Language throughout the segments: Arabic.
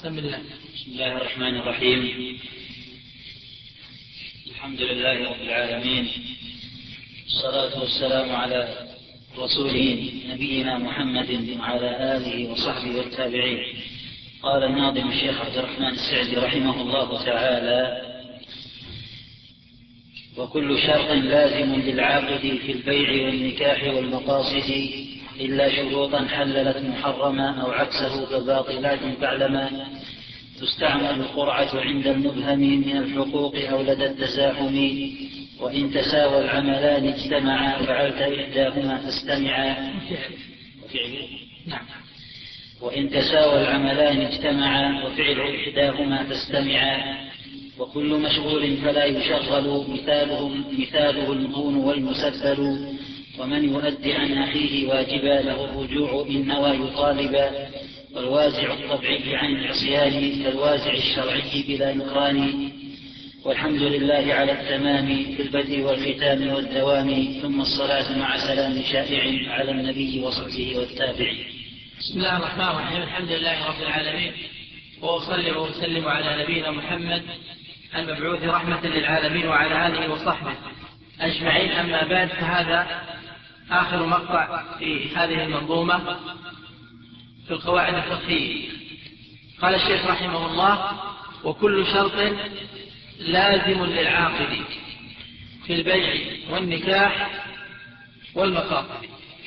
بسم الله الرحمن الرحيم. الحمد لله رب العالمين، الصلاة والسلام على رسوله نبينا محمد وعلى آله وصحبه والتابعين. قال الناظم الشيخ عبد الرحمن السعدي رحمه الله تعالى: وكل شرط لازم للعاقد في البيع والنكاح والمقاصد إلا شروطا حللت محرما أو عكسه كباطلات فاعلما. تستعمل القرعة عند المبهم من الحقوق أو لدى التزاحم، وإن تساوى العملان اجتمعا فعلت إحداهما فاستمعا. وإن تساوى العملان اجتمعا وفعل إحداهما فاستمعا. وكل مشغول فلا يشغل مثاله المهون والمسبل، ومن يؤدي عن أخيه واجبا له الرجوع إن نوى يطالبا. والوازع الطبيعي عن العصيان كالوازع الشرعي بلا نكران. والحمد لله على التمام في البدء والختام والدوام، ثم الصلاة مع سلام شائع على النبي وصحبه والتابعين. بسم الله الرحمن الرحيم. الحمد لله رب العالمين، وأصلي وأسلم على نبينا محمد المبعوث رحمة للعالمين وعلى آله وصحبه أجمعين. أما بعد، فهذا آخر مقطع في هذه المنظومة في القواعد الفقهية. قال الشيخ رحمه الله: وكل شرط لازم للعاقد في البيع والنكاح والمقاصد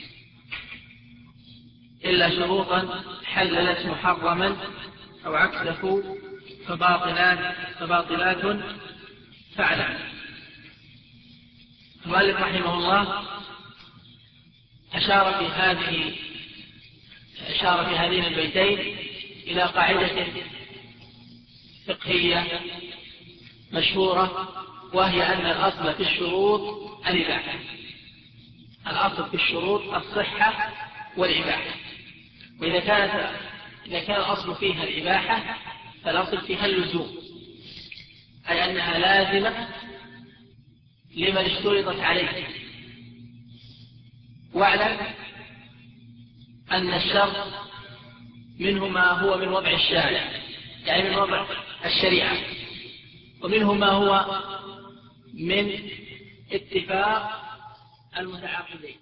إلا شروطا حللت محرما أو عكسه فباطلات فاعلم. المؤلف رحمه الله أشار في هذين البيتين إلى قاعدة فقهية مشهورة، وهي أن الأصل في الشروط الإباحة. الأصل في الشروط الصحة والإباحة، وإذا كان الأصل فيها الإباحة فالأصل فيها اللزوم، أي أنها لازمة لمن اشترطت عليه. واعلم أن الشرط منه ما هو من وضع الشارع، يعني من وضع الشريعة، ومنه ما هو من اتفاق المتعاقدين،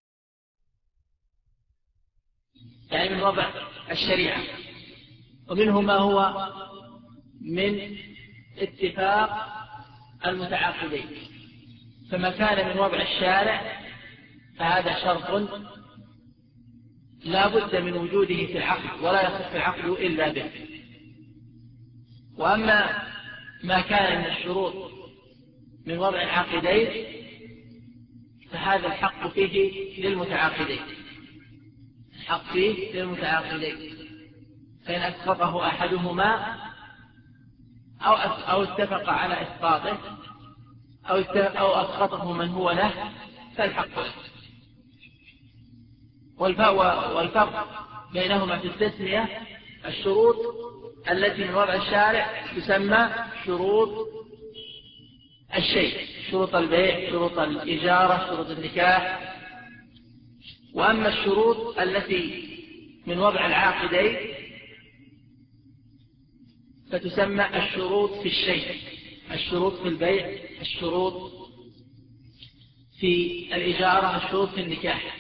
يعني من وضع الشريعة، ومنه ما هو من اتفاق المتعاقدين. فما كان من وضع الشارع فهذا شرط لا بد من وجوده في العقد، ولا يصح العقد إلا به. وأما ما كان من الشروط من وضع العاقدين فهذا الحق فيه للمتعاقدين، الحق فيه للمتعاقدين، فإن أسقطه أحدهما أو اتفق على إسقاطه أو أسقطه من هو له فالحق له. والفرق بينهما في التسمية: الشروط التي من وضع الشارع تسمى شروط الشيء، شروط البيع، شروط الإجارة، شروط النكاح. وأما الشروط التي من وضع العاقدين فتسمى الشروط في الشيء، الشروط في البيع، الشروط في الإجارة، الشروط في النكاح.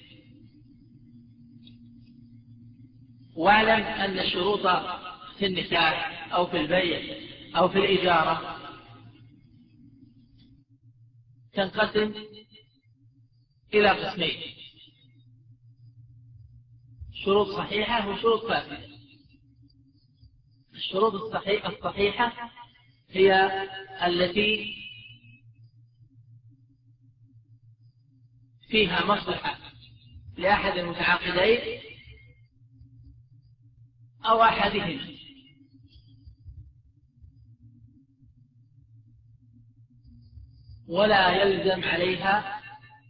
واعلم أن الشروط في النكاح أو في البيع أو في الإجارة تنقسم إلى قسمين: شروط صحيحة وشروط فاسدة. الشروط الصحيحة هي التي فيها مصلحة لأحد المتعاقدين أو أحدهما، ولا يلزم عليها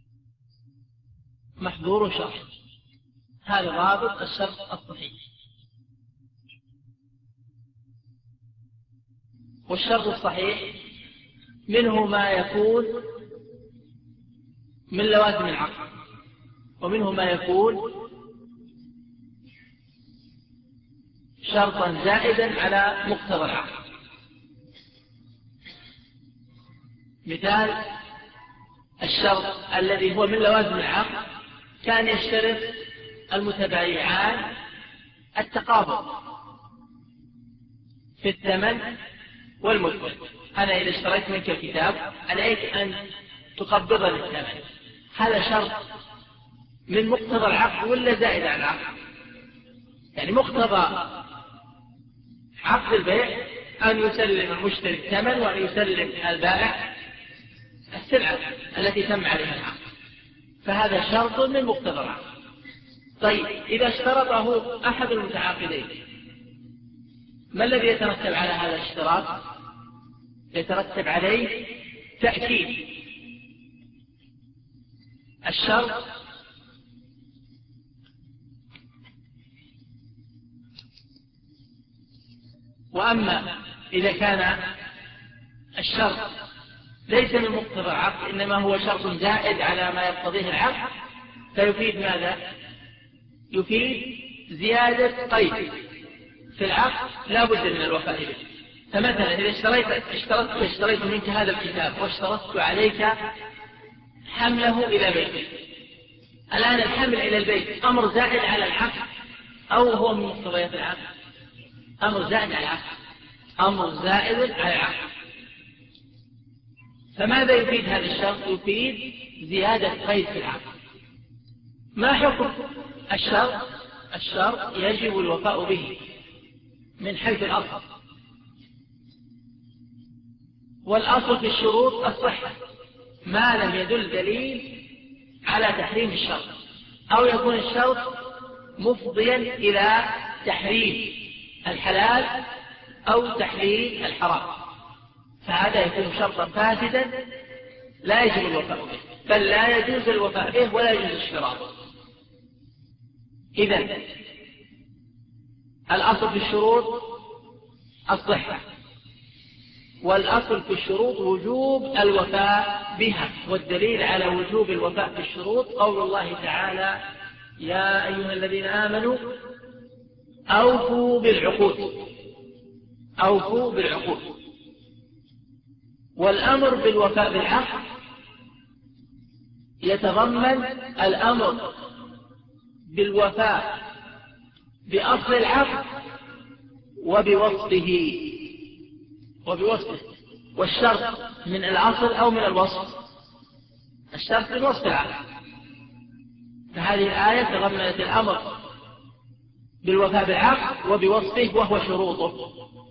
محظور شرعي. هذا ضابط الشرط الصحيح. والشرط الصحيح منه ما يكون من لوازم العقد، ومنه ما يكون شرطا زائدا على مقتضى العقد. مثال الشرط الذي هو من لوازم العقد كان يشترط المتبايعان التقابض في الثمن والمثمن. أنا إذا اشتريت منك الكتاب عليك أن تقبضني الثمن. هذا شرط من مقتضى العقد ولا زائد على العقد؟ يعني مقتضى عقد البيع أن يسلم المشتري الثمن وأن يسلم البائع السلعة التي تم عليها العقد، فهذا شرط من مقتضى العقد. طيب إذا اشترطه أحد المتعاقدين ما الذي يترتب على هذا الاشتراط؟ يترتب عليه تأكيد الشرط وأما إذا كان الشرط ليس من مقتضى العقد إنما هو شرط زائد على ما يقتضيه العقد فيفيد ماذا؟ يفيد زيادة قيد في العقد لا بد من الوفاء به. فمثلا إذا اشتريت منك هذا الكتاب واشترطت عليك حمله إلى بيتك، الآن الحمل إلى البيت أمر زائد على العقد أو هو من مقتضيات العقد؟ أمر زائد على العقد، أمر زائد على العقد. فماذا يفيد هذا الشرط؟ يفيد زيادة قيد في العقد. ما حكم الشرط؟ الشرط يجب الوفاء به من حيث الأصل، والأصل في الشروط الصحة ما لم يدل دليل على تحريم الشرط أو يكون الشرط مفضيا إلى تحريم الحلال أو تحليل الحرام، فهذا يكون شرطا فاسدا لا يجب الوفاء به، بل لا يجوز الوفاء به ولا يجوز اشتراطه. إذن الأصل في الشروط الصحة، والأصل في الشروط وجوب الوفاء بها، والدليل على وجوب الوفاء بالشروط قول الله تعالى: يا أيها الذين آمنوا أوفوا بالعقود. أوفوا بالعقود. والأمر بالوفاء بالعقد يتضمن الأمر بالوفاء بأصل العقد وبوصفه. والشرط من الأصل أو من الوصف؟ الشرط من وصف العقد. فهذه الآية تضمنت الأمر بالوفاء بالعقد وبوصفه وهو شروطه.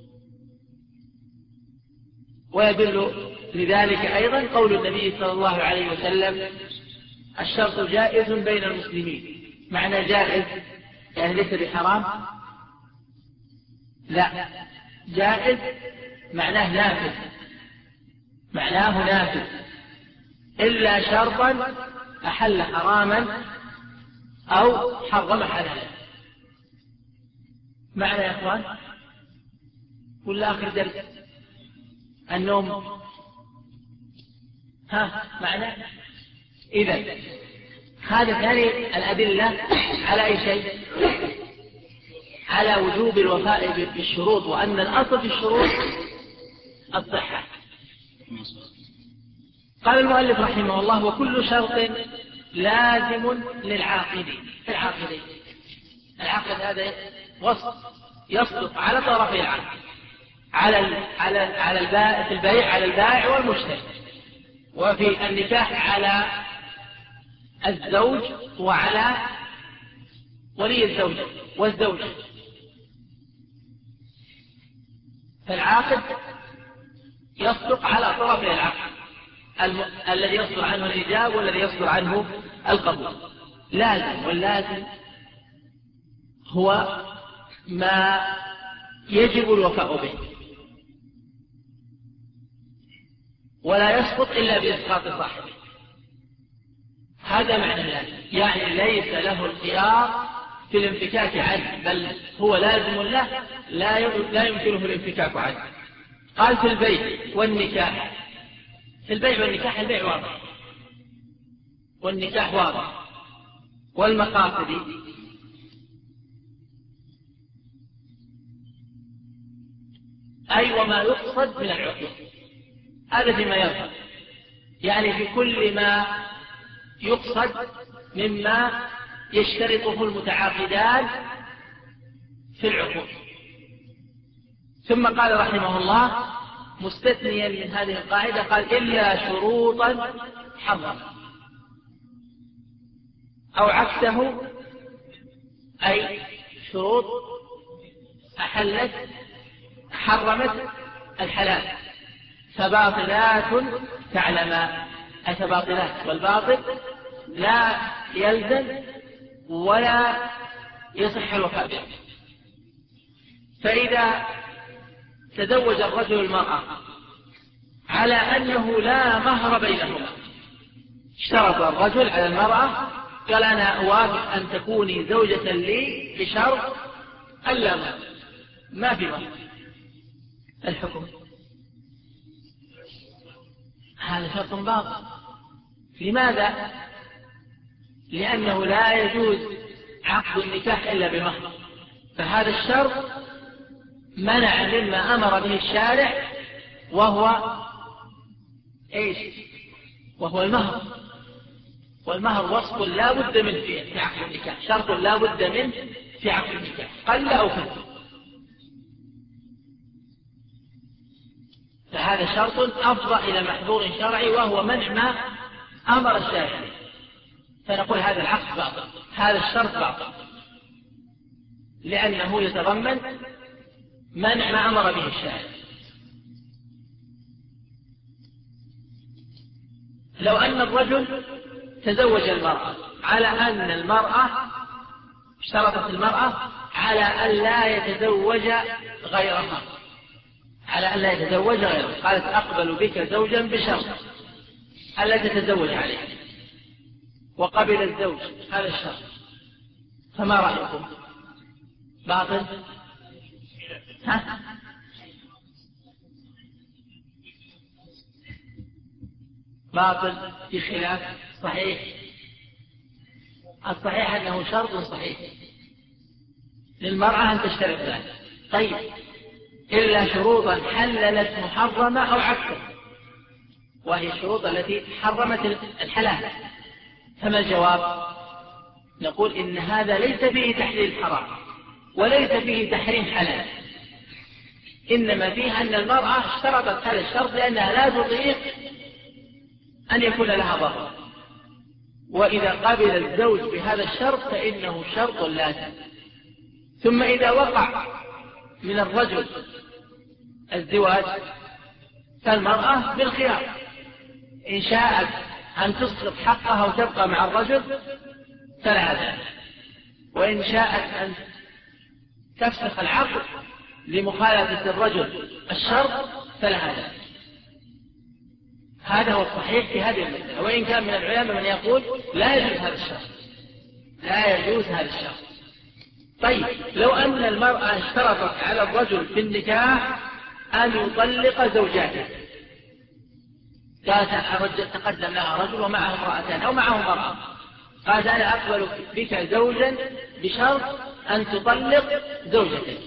ويدل لذلك أيضا قول النبي صلى الله عليه وسلم: الشرط جائز بين المسلمين. معنى جائز يعني ليس بحرام؟ لا، جائز معناه نافذ، معناه نافذ، إلا شرطا أحل حراما أو حرم حلالا. معنى يا أخوان ولا آخر درس النوم؟ معنى إذن هذا ثاني الأدلة على أي شيء؟ على وجوب الوفاء بالشروط، وأن الأصل في الشروط الصحة. قال المؤلف رحمه الله: وكل شرط لازم للعاقدين. العاقدين، العقد هذا وصف يصدق على طرفي العقد، على البائع في البيع على البائع والمشتري، وفي النكاح على الزوج وعلى ولي الزوجة والزوجة. فالعاقد يصدق على طرفي العقد، الذي يصدر عنه الإيجاب والذي يصدر عنه القبول. لازم، واللازم هو ما يجب الوفاء به، ولا يسقط إلا بإسقاط صاحبه. هذا معنى اللازم، يعني ليس له الخيار في الانفكاك عنه، بل هو لازم له لا يمكنه الانفكاك عنه. قال: في البيع والنكاح. في البيع والنكاح البيع واضح والنكاح واضح. والمقاصد أي وما يقصد من العقود، هذا فيما يظهر، يعني في كل ما يقصد مما يشترطه المتعاقدان في العقود. ثم قال رحمه الله مستثنيا من هذه القاعدة، قال إلا شروطا حرم، أو عكسه أي شروط حرمت الحلال فباطلات تعلمان، أي فباطلات، والباطل لا يلزم ولا يصح الوفاء به. فإذا تزوج الرجل المرأة على أنه لا مهر بينهما، اشترط الرجل على المرأة قال أنا أوافق أن تكوني زوجة لي بشرط ألا مهر، ما في مهر، الحكم هذا شرط باطل. لماذا؟ لأنه لا يجوز عقد النكاح إلا بمهر، فهذا الشرط منع مما أمر به الشارع وهو إيش؟ وهو المهر، والمهر وصف لا بد منه في عقد النكاح، شرط لا بد منه في عقد النكاح قل أو كثر، فهذا شرط أفضى إلى محظور شرعي وهو منع ما أمر الشارع، فنقول هذا العقد باطل، هذا الشرط باطل، لأنه يتضمن منع ما أمر به الشارع. لو أن الرجل تزوج المرأة على أن المرأة اشترطت المرأة على أن لا يتزوج غيرها، على أن لا يتزوج غيرها، قالت أقبل بك زوجا بشرط ألا تتزوج عليه، وقبل الزوج هذا الشرط، فما رأيكم؟ باطل؟ باطل في خلاف صحيح. الصحيح أنه شرط صحيح للمرأة أن تشترط ذلك. طيب إلا شروطا حللت محرمة أو عكسه، وهي الشروط التي حرمت الحلال، فما الجواب؟ نقول إن هذا ليس فيه تحليل حرام وليس فيه تحريم حلال، إنما فيه أن المرأة اشترطت هذا الشرط لأنها لا تطيق أن يكون لها ضرر، وإذا قبل الزوج بهذا الشرط فإنه شرط لازم. ثم إذا وقع من الرجل الزواج فالمرأة بالخيار، إن شاءت أن تسقط حقها وتبقى مع الرجل فلها ذلك، وإن شاءت أن تفسخ العقد لمخالفة الرجل الشرط فلها ذلك. هذا هو الصحيح في هذه المسألة، وإن كان من العلماء من يقول لا يجوز هذا الشرط، لا يجوز هذا الشرط. طيب لو أن المرأة اشترطت على الرجل في النكاح أن يطلق زوجاته، قالت تقدم لها رجل ومعه امرأتان أو معه امرأة، قالت أنا أقبل بك زوجا بشرط أن تطلق زوجتك،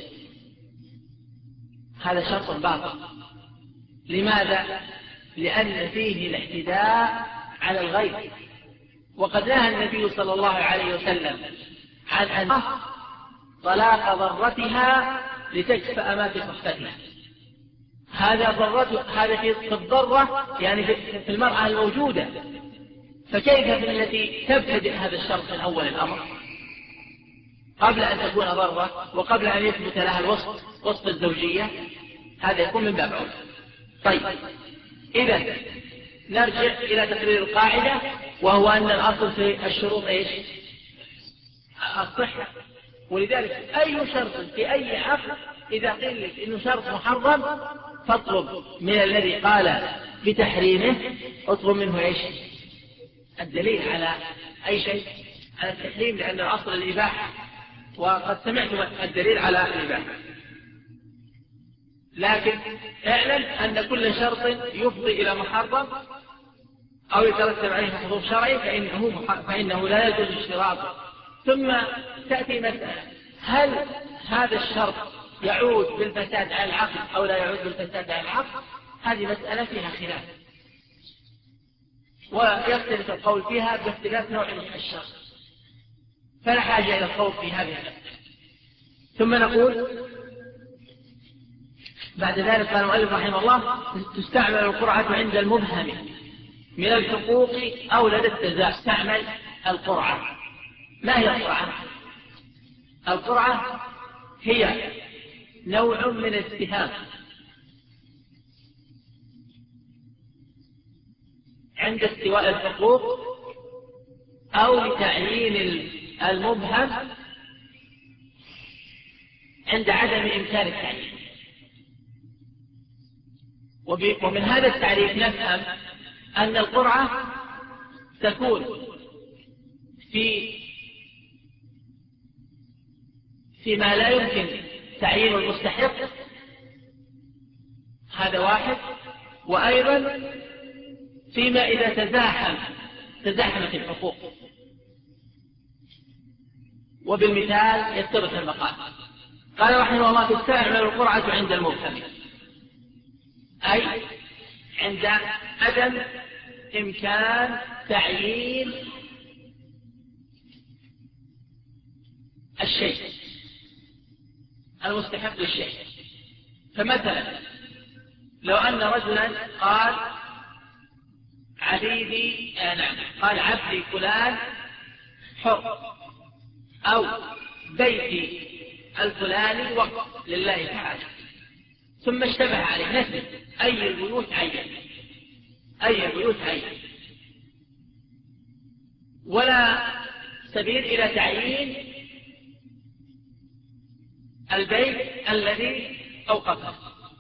هذا شرط باطل. لماذا؟ لأن فيه الاعتداء على الغير، وقد نهى النبي صلى الله عليه وسلم عن أن طلاق ضرتها لتكفأ ما في صحفتها، هذا في الضرة يعني في المرأة الموجودة، فكيف في التي تبتدئ هذا الشرط من أول الأمر قبل أن تكون ضرة وقبل أن يثبت لها الوسط الزوجية؟ هذا يكون من باب أولى. طيب إذا نرجع إلى تقرير القاعدة، وهو أن الأصل في الشروط إيش؟ الصحة. ولذلك أي شرط في أي عقد إذا قيل لك إنه شرط محرم فاطلب من الذي قال بتحريمه، اطلب منه إيش؟ الدليل على أي شيء، على التحريم، لأن الأصل الإباحة، وقد سمعت الدليل على الإباحة. لكن اعلم أن كل شرط يفضي إلى محرم أو يترتب عليه محظور شرعي فإنه لا يجوز اشتراطه. ثم تأتي مسألة، هل هذا الشرط يعود بالفساد على العقد أو لا يعود بالفساد على العقد، هذه مسألة فيها خلاف، ويختلف القول فيها باختلاف نوع الشر، فلا حاجة إلى الخوض في هذه المسألة. ثم نقول بعد ذلك قال المؤلف رحمه الله: تستعمل القرعة عند المبهم من الحقوق أو لدى التزاح. تستعمل القرعة. ما هي القرعة؟ القرعة هي نوع من السهام عند استواء الحقوق أو لتعيين المبهم عند عدم إمكان التعيين. ومن هذا التعريف نفهم أن القرعة تكون فيما لا يمكن تعيين المستحق، هذا واحد، وأيضا فيما إذا تزاحمت الحقوق. وبالمثال يتضح المقال. قال رحمه الله: تستعمل القرعة عند المبهم، أي عند عدم إمكان تعيين الشيء المستحق للشيء. فمثلا لو أن رجلا قال قال عبدي فلان حر، أو بيتي الفلاني وقف لله تعالى، ثم اشتبه عليه نسب أي البيوت عين، ولا سبيل إلى تعيين البيت الذي أوقفه،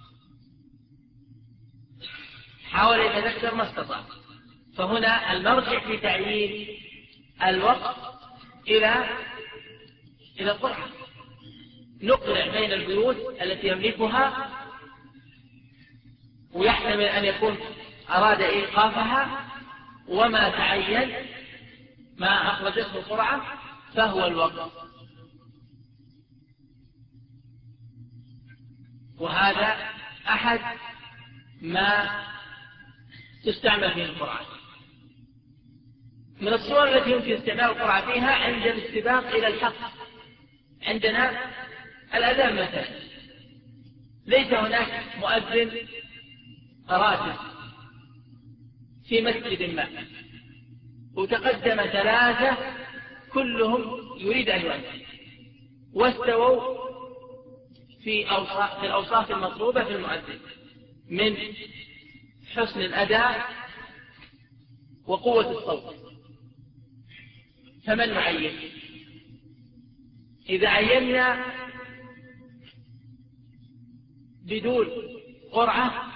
حاول يتذكر ما استطاع. فهنا المرجع في تعيين الوقف إلى القرعة، نقرع بين البيوت التي يملكها، ويحتمل أن يكون أراد إيقافها، وما تعين ما أخرجته القرعة فهو الوقف. وهذا أحد ما تستعمل فيه القرعة. من الصور التي يمكن استعمال القرعة فيها عند الاستباق إلى الحق. عندنا الأذان مثلا، ليس هناك مؤذن راتب في مسجد ما، وتقدم 3 كلهم يريد أن يؤذن، واستووا في الأوصاف المطلوبة في المؤذن من حسن الأداء وقوة الصوت. فمن نعين؟ إذا عينا بدون قرعة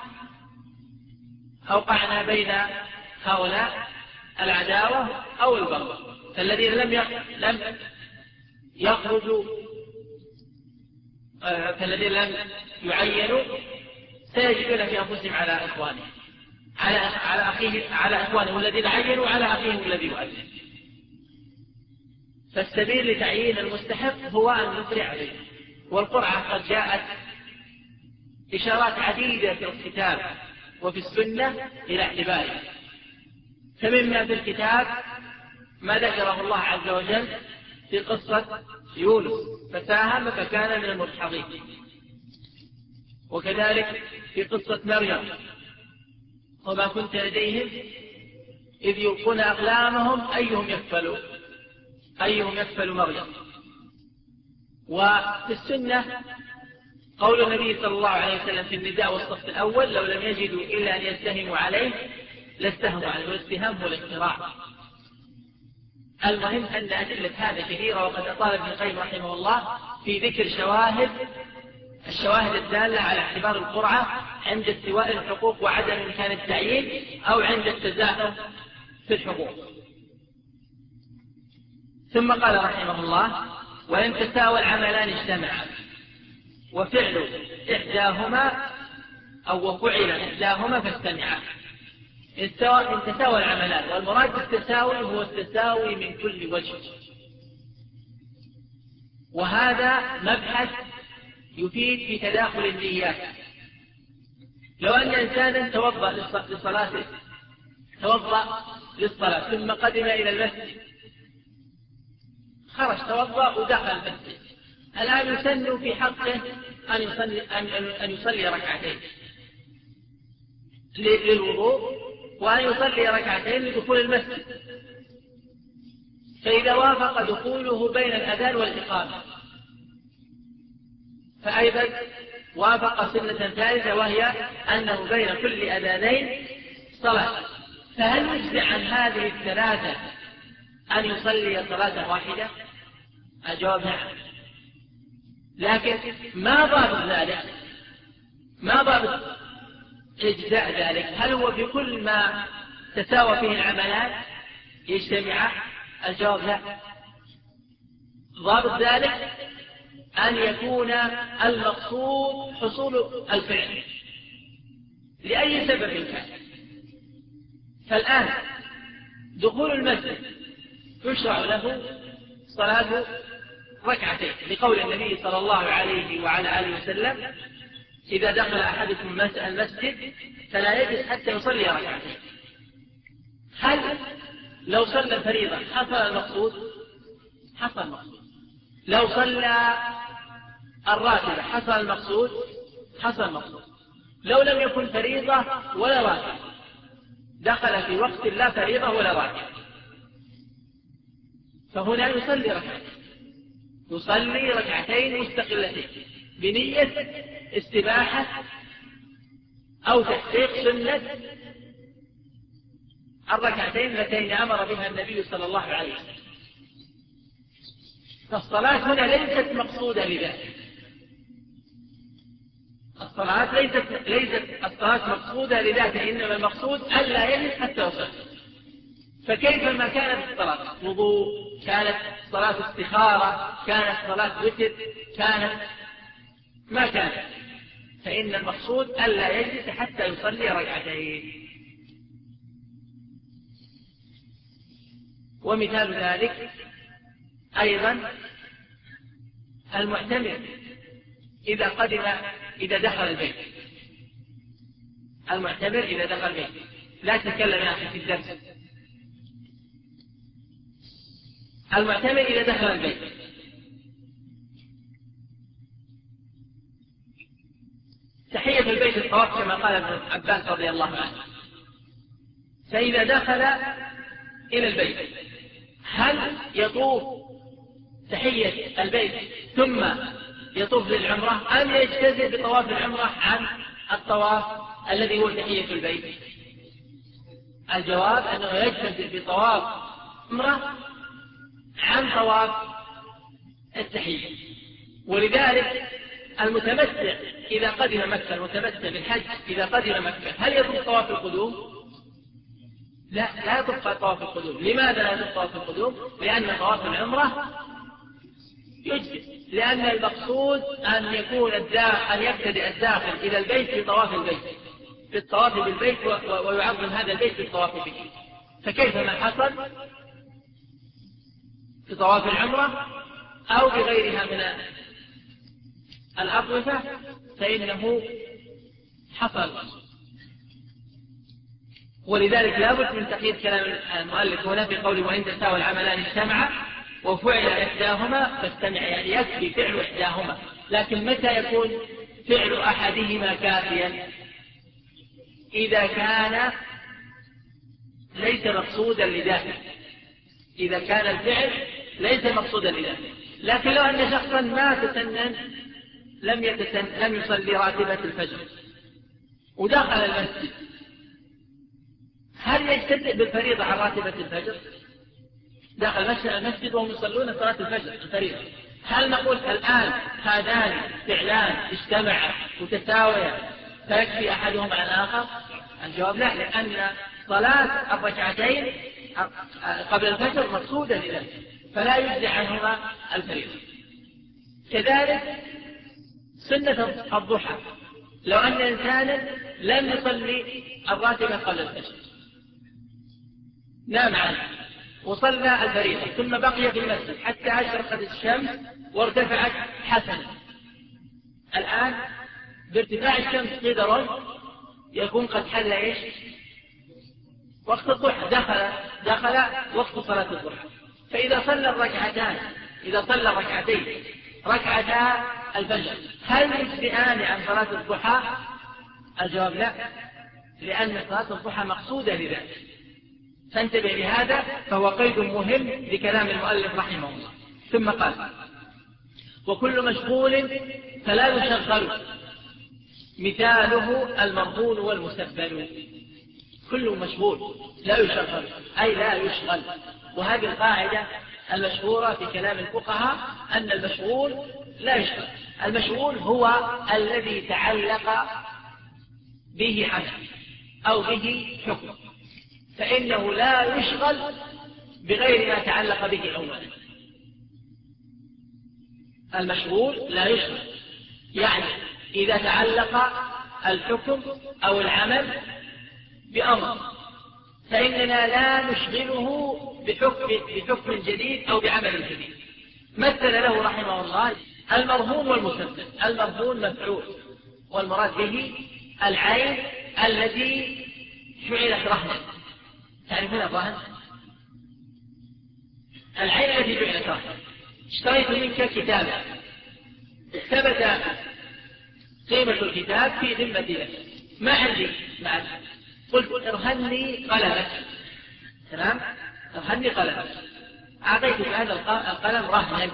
أوقعنا بين هؤلاء العداوة أو البغضاء. فالذين لم يخرجوا، فالذين لم يعينوا سيجدون في أنفسهم على إخوانهم، على إخوانهم الذين عينوا على أخيهم الذي يؤذن. فالسبيل لتعيين المستحق هو أن نقرع به. والقرعة قد جاءت إشارات عديدة في الكتاب وفي السنة إلى اعتباره. فمما في الكتاب ما ذكره الله عز وجل في قصة يونس فساهم فكان من المدحضين، وكذلك في قصة مريم: وما كنت لديهم إذ يلقون أقلامهم أيهم يكفل مريم. وفي السنة قول النبي صلى الله عليه وسلم في النداء والصف الأول: لو لم يجدوا إلا أن يستهموا عليه لاستهموا عليه. والاستهام هو الاقتراع. المهم أن أدلة هذا كثيرة، وقد أطال ابن القيم رحمه الله في ذكر الشواهد الدالة على اعتبار القرعة عند استواء الحقوق وعدم إمكان التعيين، أو عند التزاحم في الحقوق. ثم قال رحمه الله: وإن تساوى العملان اجتمعا وفعل إحداهما أو وفعل إحداهما فاستمعا. إن تساوى العملان، والمراد بالتساوي هو التساوي من كل وجه، وهذا مبحث يفيد في تداخل النيات. لو أن إنسانا توضأ للصلاة ثم قدم إلى المسجد، خرج توضأ ودخل المسجد، الآن يسن في حقه أن يصلي ركعتين للوضوء، وأن يصلي ركعتين لدخول المسجد. فإذا وافق دخوله بين الأذان والإقامة فأيضا وافق سنة ثالثة، وهي أنه بين كل أذانين صلاة. فهل يجزي عن هذه الثلاثة أن يصلي صلاة واحدة؟ الجواب نعم. لكن ما ضابط إجزاء ذلك؟ هل هو في كل ما تساوى فيه العملات يجتمع؟ الجواب لا. ضابط ذلك أن يكون المقصود حصول الفعل لأي سبب كان. فالآن دخول المسجد يشرع له صلاة ركعتين، لقول النبي صلى الله عليه وعلى آله وسلم: إذا دخل أحدكم المسجد فلا يجلس حتى يصلي ركعتين. هل لو صلى الفريضة حصل المقصود؟ حصل المقصود. لو صلى الراتبة حصل المقصود؟ حصل المقصود. لو لم يكن فريضة ولا راتبة، دخل في وقت لا فريضة ولا راتبة، فهنا يصلي ركعتين مستقلتين بنية استباحة أو تحقيق سنة الركعتين اللتين أمر بها النبي صلى الله عليه وسلم. فالصلاة هنا ليست مقصودة لذلك. الصلاة ليست الصلاة مقصودة لذاته، إنما المقصود ألا يجلس حتى يصلي. فكيف ما كانت الصلاة وضوء، كانت صلاة استخارة، كانت صلاة وتر، كانت ما كانت، فإن المقصود ألا يجلس حتى يصلي ركعتين. ومثال ذلك أيضا المعتمر إذا دخل البيت. المعتمر إذا دخل البيت، لا تتكلم يا أخي في الدرس. المعتمر إذا دخل البيت تحية البيت الطواف كما قال ابن عباس رضي الله عنه. فإذا دخل إلى البيت هل يطوف تحية البيت ثم يطوف للعمرة، أم يجتزئ بطواف العمرة عن الطواف الذي هو تحية البيت؟ الجواب أنه يجتزئ بطواف العمرة عن طواف التحية. ولذلك المتمتع إذا قدم مكة، المتمتع بالحج إذا قدم مكة، هل يطوف طواف القدوم؟ لا يطوف طواف القدوم. لماذا لا يطوف طواف القدوم؟ لأن طواف العمرة يجزئ، لأن المقصود أن يبتدئ الداخل إلى البيت بطواف البيت، بالطواف بالبيت، ويعظم هذا البيت بالطواف به. فكيف ما حصل في طواف العمرة أو بغيرها من الأطوفة فإنه حصل. ولذلك لا بد من تقييد كلام المؤلف هنا في قوله: وإن تساوى العملان اجتمعا وفعل إحداهما فاستمع. يعني يكفي فعل إحداهما، لكن متى يكون فعل أحدهما كافيا؟ إذا كان ليس مقصودا لذاته، إذا كان الفعل ليس مقصودا لذاته. لكن لو أن شخصا ما تسنن لم يصلي راتبة الفجر ودخل المسجد، هل يجتزئ بالفريضة عن راتبة الفجر؟ دخل المسجد وهم يصلون صلاة الفجر الفريضة، هل نقول الآن هذان فعلان اجتمعا وتساويا فيكفي أحدهم عن آخر؟ الجواب لا، لأن صلاة الركعتين قبل الفجر مقصودة لذلك، فلا يجزي عنهما الفريضة. كذلك سنة الضحى، لو أن إنسانا لم يصلي الراتبة قبل الفجر، نام عنه وصلى الفريضة ثم بقي في المسجد حتى أشرقت الشمس وارتفعت حسنا، الآن بارتفاع الشمس قدرا يكون قد حل إيش؟ وقت الضحى، دخل وقت صلاة الضحى. فإذا صلى ركعتين ركعتا الفجر هل يجزئان عن صلاة الضحى؟ الجواب لا، لأن صلاة الضحى مقصودة لذلك. فانتبه لهذا، فهو قيد مهم لكلام المؤلف رحمه الله. ثم قال: وكل مشغول فلا يشغل مثاله المرهون والمسبل. كل مشغول لا يشغل أي لا يشغل. وهذه القاعدة المشهورة في كلام الفقهاء أن المشغول لا يشغل. المشغول هو الذي تعلق به حدث أو به حكم، فإنه لا يشغل بغير ما تعلق به أولا. المشغول لا يشغل، يعني إذا تعلق الحكم أو العمل بأمر فإننا لا نشغله بحكم جديد أو بعمل جديد. مثل له رحمه الله المرهون والمسبب. المرهون مفعول، والمراد به العين التي جعلت رهنا. تعرفون الرهن؟ العين التي جعلت رهنا. اشتريت منك كتابا، ثبت قيمة الكتاب في ذمتي لك، ما عندي معك، قلت ارهني قلمك، تمام؟ ارهني قلمك، أعطيتك هذا القلم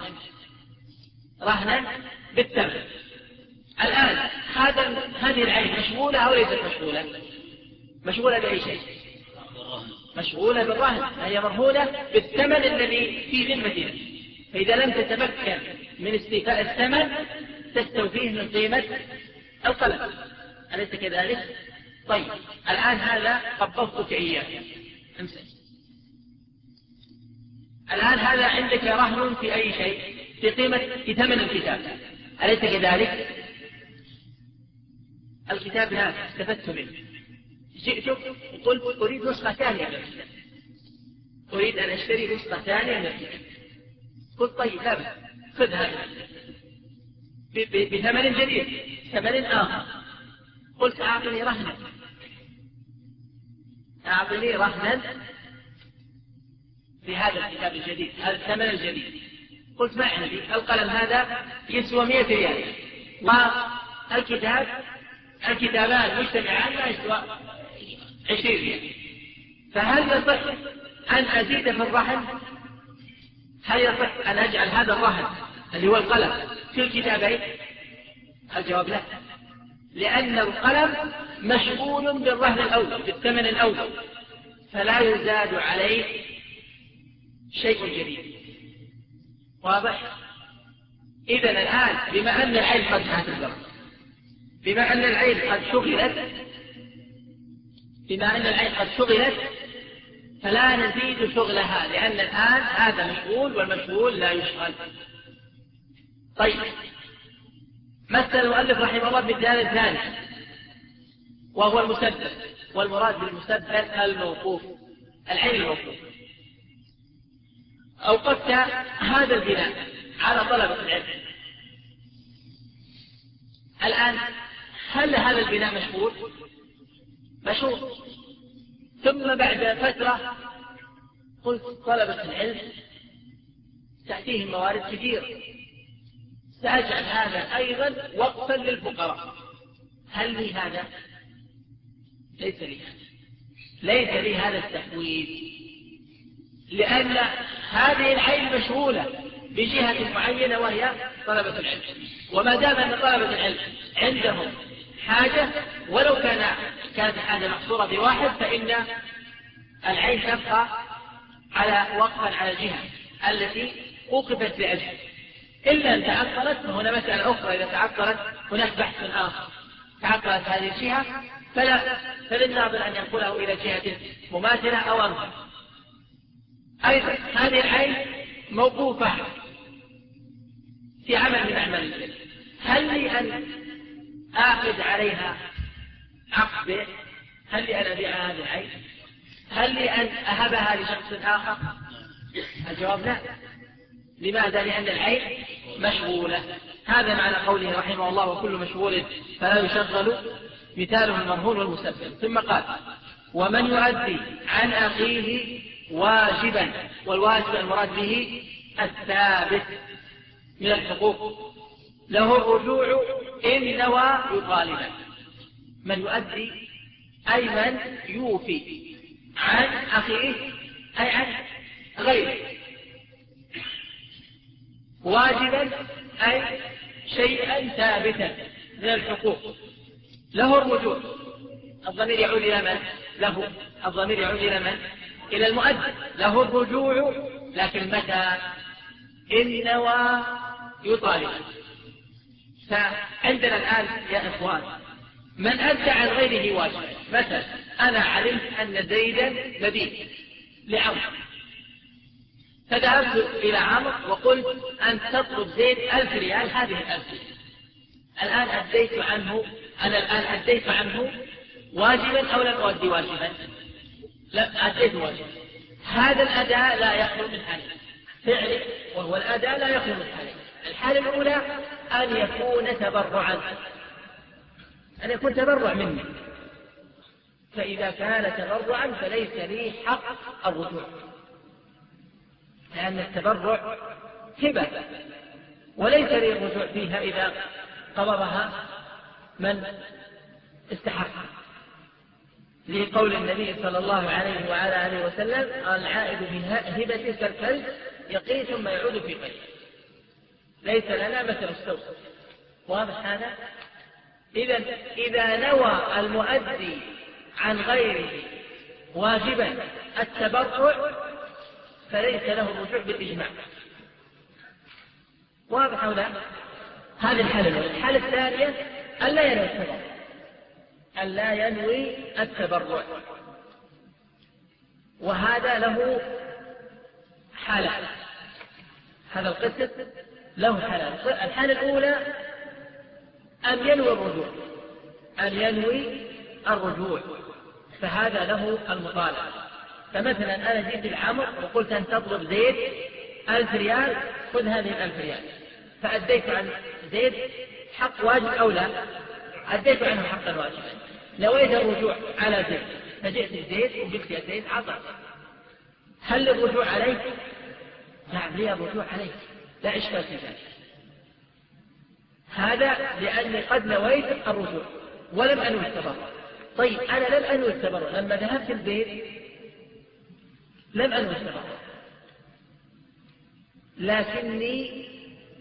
رهنا بالثمن. الآن هذه العين مشغولة أو ليست مشغولة؟ مشغولة بأي شيء؟ مشغولة بالرهن، هي مرهونة بالثمن الذي في ذمتنا. فإذا لم تتمكن من استيفاء الثمن تستوفيه من قيمة القلم، أليس كذلك؟ طيب الآن هذا قبضتك إياه، امسك. الآن هذا عندك رهن في أي شيء، في ثمن الكتاب، أليس كذلك؟ الكتاب هذا استفدت منه، جئتك وقلت أريد نسخة ثانية من الكتاب، أريد أن أشتري نسخة ثانية من الكتاب. قلت طيب لا بأس، خذ هذا بثمن جديد، ثمن آخر. قلت أعطني رهنا في هذا الكتاب الجديد، هذا الثمن الجديد. قلت ما عندي، القلم هذا يسوى 100 ريال، والكتابان مجتمعان لا يسوى 20 ريال. فهل يصح أن أزيد في الرهن؟ هل يصح أن أجعل هذا الرهن اللي هو القلم في الكتابين؟ الجواب لا، لأن القلم مشغول بالرهن الأول، بالثمن الأول، فلا يزاد عليه شيء جديد. واضح؟ إذن الآن بما أن العين قد شغلت فلا نزيد شغلها، لأن الآن هذا مشغول والمشغول لا يشغل. طيب مثل المؤلف رحمه الله بالدال الثاني وهو المسبب، والمراد بالمسبب الموقوف، العين الموقوف. أوقفت هذا البناء على طلبة العلم. الآن هل هذا البناء مشغول؟ ثم بعد فترة قلت طلبة العلم تأتيهم موارد كثير، سأجعل هذا أيضا وقفا للفقراء. هل لي هذا؟ ليس لي هذا التحويل، لأن هذه العين مشغولة بجهة معينة وهي طلبة العلم. وما دام أن طلبة العلم عندهم حاجة ولو كانت الحاجة محصورة بواحد، فإن العين تبقى وقفا على الجهة التي أوقفت لأجل. إلا أن تعطلت، فهنا مسألة أخرى، إذا تعطلت هناك بحث آخر. تعطلت هذه الجهة فللناظر أن ينقله إلى جهة مماثلة أو أنظر. أيضا هذه العين موقوفة في عمل من أعمال العلم، هل لي أن آخذ عليها عقد بيع؟ هل لي أن أبيع هذه العين؟ هل لي أن أهبها لشخص آخر؟ الجواب لا. لماذا؟ لأن العين مشغولة. هذا معنى قوله رحمه الله وكل مشغول فلا يشغل مثاله المرهون والمسبب. ثم قال ومن يؤدي عن أخيه واجبا، والواجب المراد به الثابت من الحقوق، له الرجوع إن نوى يطالبا. من يؤدي أي من يوفي عن أخيه أي عن غيره، واجبا أي شيئا ثابتا من الحقوق، له الرجوع. الضمير يعود إلى من؟ له. الضمير يعود إلى من؟ إلى المؤدي. له الرجوع، لكن متى؟ إن نوى يطالب. فعندنا الآن يا إخوان من أدى عن غيره واجب. مثلا أنا علمت أن زيدا مبيت لعمرو، فذهبت إلى عمرو وقلت أن تطلب زيد 1000 ريال، هذه 1000 ريال. الآن أديت عنه واجبا أو لم أؤدي واجبا؟ لم أديت واجبا. هذا الأداء لا يخلو من حالين، فعل وهو الأداء لا يخلو من حالين. الحالة الأولى أن يكون تبرعا، أن يكون تبرع مني، فإذا كان تبرعا فليس لي حق الرجوع، لأن التبرع هبة وليس لي الرجوع فيها إذا قبضها من استحقها، لقول النبي صلى الله عليه وعلى آله وسلم العائد بهبة كالكلب يقي ثم يعود في قيده، ليس لنا مثل السوء. واضح هذا؟ إذا نوى المؤدي عن غيره واجبا التبرع فليس له الرجوع بالإجماع. واضح أو لا؟ هذه الحالة الأولى. الحالة الثانية ألا ينوي التبرع، وهذا له حالة. هذا القسم له حالة. الحالة الأولى أن ينوي الرجوع، فهذا له المطالبة. فمثلا أنا جئت العمر وقلت أن تطلب زيد 1000 ريال، خذ هذه 1000 ريال، فأديت عن زيد حق واجب أو لا؟ أديت عنه حقا واجبا. نويت الرجوع على زيد، فجئت زيد وقلت يا زيد عطى، هل الرجوع عليك؟ نعم لي الرجوع عليك، لا إشكال في ذلك. هذا لأني قد نويت الرجوع ولم أنوي التبرع. طيب أنا لم أنوي التبرع، لما ذهبت البيت لم أنوي التبرع، لكني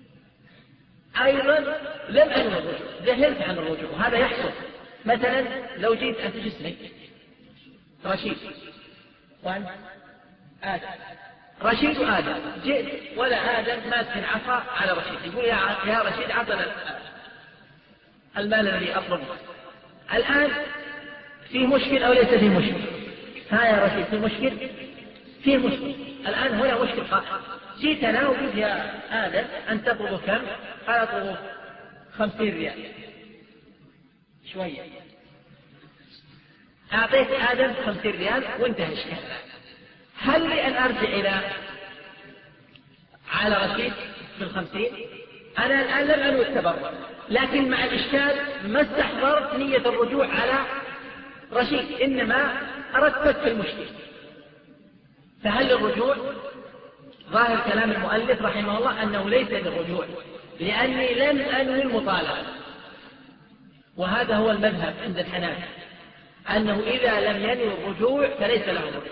أيضا لم أنوي الرجوع، جهلت عن الرجوع. هذا يحصل مثلا لو جيت أنت اسمك رشيد وأنت آدم، رشيد وآدم، جئت ولا آدم ماسك عصا على رشيد، يقول يا رشيد عطنا المال الذي أطلبه. الآن فيه مشكل أو ليس فيه مشكل؟ ها يا رشيد فيه مشكل؟ فيه مشكل. الآن هنا مشكل قائم. جيت أنا وقلت يا آدم أن تطلب كم؟ قال أطلب 50 ريال. شوية أعطيت آدم 50 ريال وانتهى الإشكال. هل لي أن أرجع على رشيد بال50؟ أنا الآن لم أنوي التبرع، لكن مع الإشكال ما استحضرت نية الرجوع على رشيد، إنما أردت فك المشكل. فهل الرجوع؟ ظاهر كلام المؤلف رحمه الله أنه ليس للرجوع، لأني لم أنوي المطالبة. وهذا هو المذهب عند الحنابلة، أنه إذا لم ينوي الرجوع فليس له الرجوع.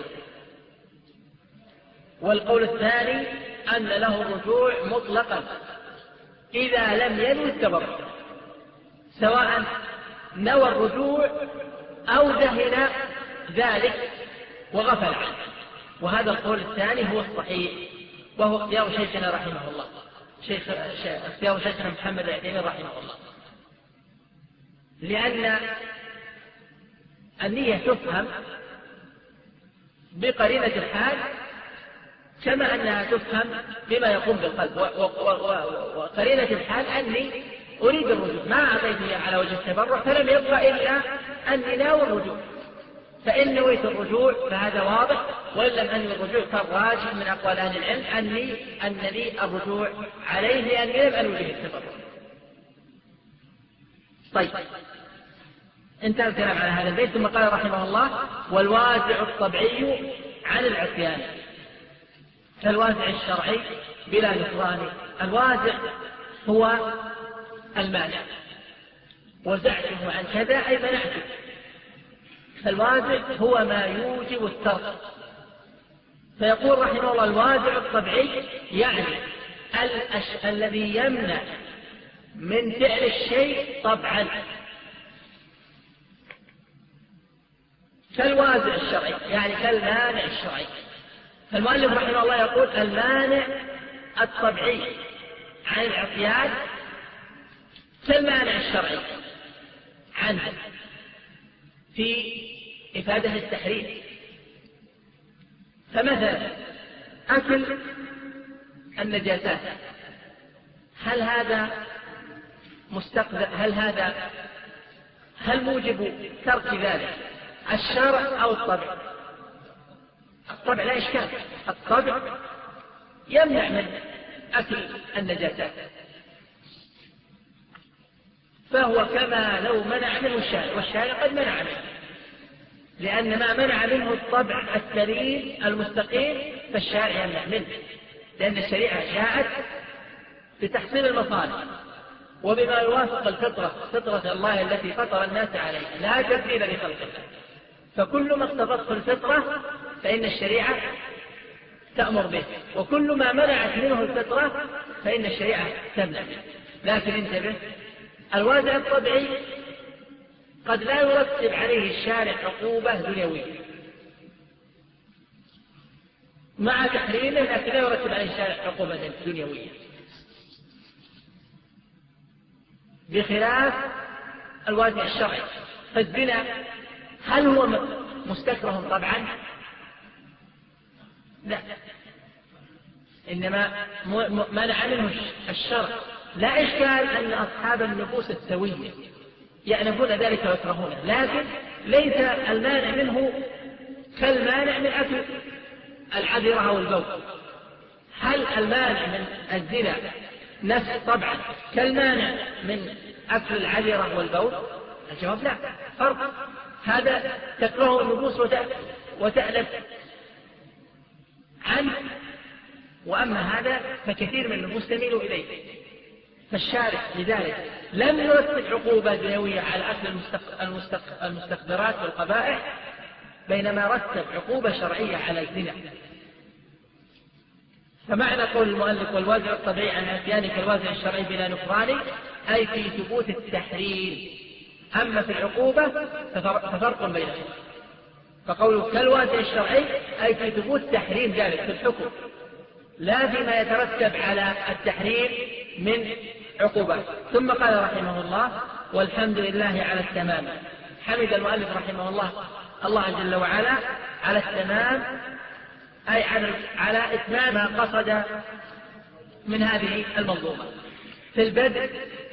والقول الثاني أن له الرجوع مطلقا إذا لم ينوي التبرع، سواء نوى الرجوع أو جهل ذلك وغفل عنه. وهذا القول الثاني هو الصحيح، وهو اختيار شيخنا رحمه الله، اختيار شيخنا محمد العثيمين رحمه الله، لأن النية تفهم بقرينة الحال كما أنها تفهم بما يقوم بالقلب. وقرينة الحال أني أريد الرجوع، ما أعطيته على وجه التبرع، فلم يبقى إلا أني ناوي الرجوع. فإن نويت الرجوع فهذا واضح، وإن لم أنوي الرجوع فالراجح من أقوال أهل العلم أن لي الرجوع عليه لأني لم أنوي به التبرع. طيب، انتهى الكلام على هذا البيت. ثم قال رحمه الله: والوازع الطبيعي عن العصيان كالوازع الشرعي بلا نكران. الوازع هو المانع، وزعته عن كذا أي منعته. فالوازع هو ما يوجب الترك. فيقول رحمه الله: الوازع الطبيعي يعني الذي يمنع من فعل الشيء طبعا، كالوازع الشرعي يعني كالمانع الشرعي. فالمؤلف رحمه الله يقول: المانع الطبيعي عن العصيان كالمانع الشرعي عنه في إفادة التحريم. فمثلا أكل النجاسات، هل موجب ترك ذلك الشرع أو الطبع؟ الطبع لا إشكال، الطبع يمنع من أكل النجاسات، فهو كما لو منع منه الشارع، والشارع قد منع منه، لأن ما منع منه الطبع السليم المستقيم فالشارع يمنع منه، لأن الشريعة جاءت بتحصيل المصالح وبما يوافق الفطرة، فطرة الله التي فطر الناس عليها، لا تبديل لخلق الله. فكل ما اقتضته الفطرة فإن الشريعة تأمر به، وكل ما منعت منه الفطرة فإن الشريعة تمنع منه. لكن انتبه، الوازع الطبيعي قد لا يرتب عليه الشارع عقوبة دنيوية مع تحريمه، لكن لا يرتب عليه الشارع عقوبة دنيوية، بخلاف الوازع الشرعي. فالزنا هل هو مستكره طبعا؟ لا، إنما منع منه الشرع. لا إشكال أن أصحاب النفوس السوية يأنفون ذلك ويكرهونه، لكن ليس المانع منه كالمانع من أكل العذرة والبول. هل المانع من الزنا نفس طبعا كالمانع من أكل العذرة والبول؟ الجواب لا، فرق. هذا تكرهه النفوس وتألف عنه، وأما هذا فكثير من النفوس تميل إليه. فالشارع لذلك لم يرتب عقوبة دنيوية على أكل المستقذرات والقبائح، بينما رتب عقوبة شرعية على الزنا. فمعنى قول المؤلف: والوازع الطبيعي عن العصيان كالوازع الشرعي بلا نكران، أي في ثبوت التحريم. أما في العقوبة ففرق بينهم. فقوله كالوازع الشرعي أي في ثبوت تحريم ذلك في الحكم، لا فيما يترتب على التحريم من عقوبة. ثم قال رحمه الله: والحمد لله على التمام. حمد المؤلف رحمه الله جل وعلا على التمام، أي على إتمام ما قصد من هذه المنظومة في البدء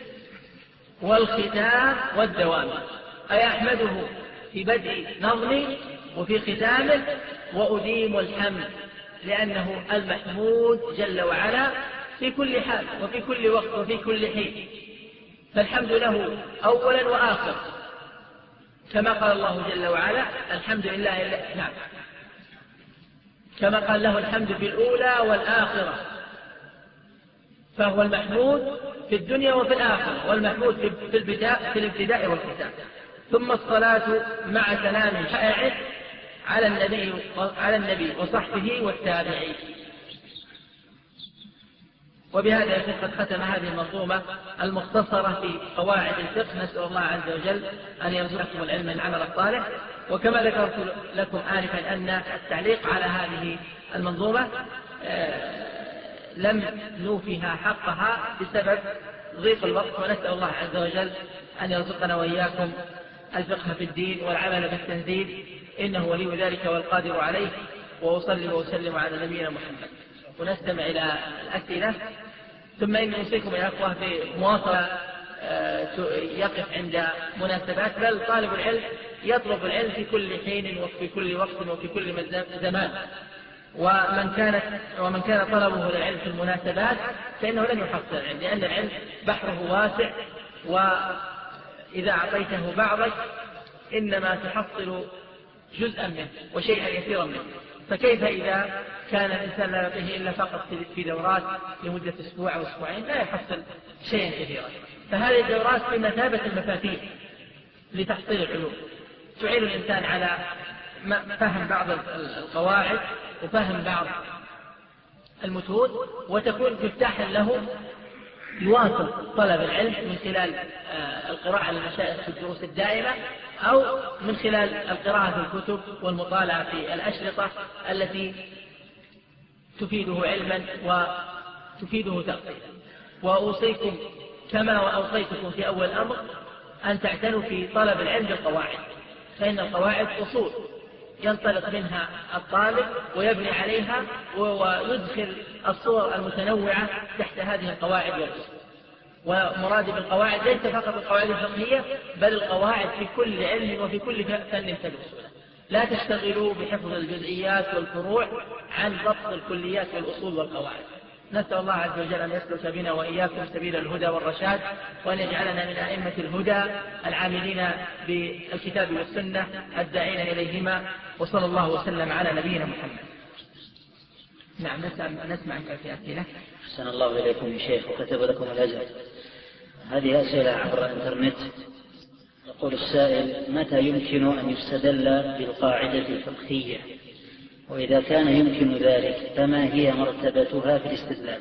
والختام والدوام. أي أحمده في بدء نظمي وفي ختامه، وأديم الحمد لأنه المحمود جل وعلا في كل حال وفي كل وقت وفي كل حين، فالحمد له أولا وآخر، كما قال الله جل وعلا: الحمد لله. نعم، كما قال له الحمد في الأولى والآخرة، فهو المحمود في الدنيا وفي الآخرة، والمحمود في الابتداء والختام. ثم الصلاة مع سلام شائع على النبي وصحبه والتابعين. وبهذا يكون قد ختم هذه المنظومة المختصرة في قواعد الفقه. نسأل الله عز وجل أن يرزقكم العلم العمل الصالح. وكما ذكرت لكم آنفا أن التعليق على هذه المنظومة لم نوفيها حقها بسبب ضيق الوقت، ونسأل الله عز وجل أن يرزقنا وإياكم الفقه في الدين والعمل بالتهذيب، إنه ولي ذلك والقادر عليه. وأصلي وأسلم على نبينا محمد. ونستمع إلى الأسئلة، ثم إن أوصيكم يا أخوة بمواصلة يقف عند مناسبات، بل طالب العلم يطلب العلم في كل حين وفي كل وقت وفي كل زمان. ومن كان طلبه للعلم في المناسبات فإنه لن يحصل العلم، لأن العلم بحره واسع إذا أعطيته بعضك إنما تحصل جزءا منه وشيئا يسيرا منه، فكيف إذا كان الإنسان لا يعطيه إلا فقط في دورات لمدة أسبوع أو أسبوعين لا يحصل شيئا كثيرا. فهذه الدورات بمثابة المفاتيح لتحصيل العلوم، تعين الإنسان على فهم بعض القواعد وفهم بعض المتون، وتكون مفتاحا له يواصل طلب العلم من خلال القراءة على المشايخ في الدروس الدائمة، أو من خلال القراءة في الكتب والمطالعة في الأشرطة التي تفيده علما وتفيده تقصيدا. وأوصيكم كما وأوصيتكم في أول الأمر أن تعتنوا في طلب العلم بالقواعد، فإن القواعد أصول ينطلق منها الطالب ويبني عليها ويدخل الصور المتنوعة تحت هذه القواعد والأصول. ومراد بالقواعد ليس فقط القواعد الفقهية، بل القواعد في كل علم وفي كل فن تدرسونه. لا تشتغلوا بحفظ الجزئيات والفروع عن ضبط الكليات والأصول والقواعد. نسأل الله عز وجل أن يسلك بنا وإياكم سبيل الهدى والرشاد، وأن يجعلنا من أئمة الهدى العاملين بالكتاب والسنة الداعين إليهما، وصلى الله وسلم على نبينا محمد. نعم، نسمع في أسئلة. أحسن الله إليكم يا شيخ وكتب لكم الأجر. هذه أسئلة عبر الإنترنت. يقول السائل: متى يمكن أن يستدل بالقاعدة الفقهية؟ وإذا كان يمكن ذلك فما هي مرتبتها في الاستدلال؟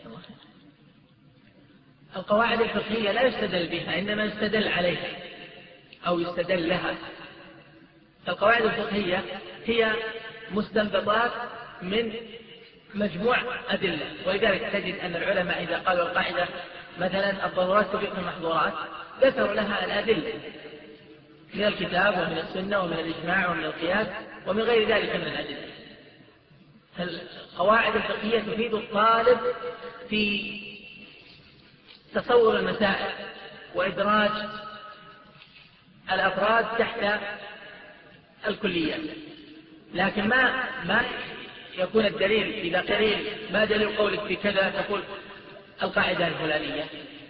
القواعد الفقهية لا يستدل بها، إنما يستدل عليها أو يستدل لها. القواعد الفقهية هي مستنبطات من مجموع أدلة، ولذلك تجد أن العلماء إذا قالوا القاعدة مثلا الضرورات تبيح المحظورات ذكروا لها الأدلة من الكتاب ومن السنة ومن الإجماع ومن القياس ومن غير ذلك من الأدلة. القواعد الفقهية تفيد الطالب في تصور المسائل وإدراج الأفراد تحت الكليات، لكن ما يكون الدليل إذا قيل ما دليل قولك في كذا تقول القاعدة الفلانية،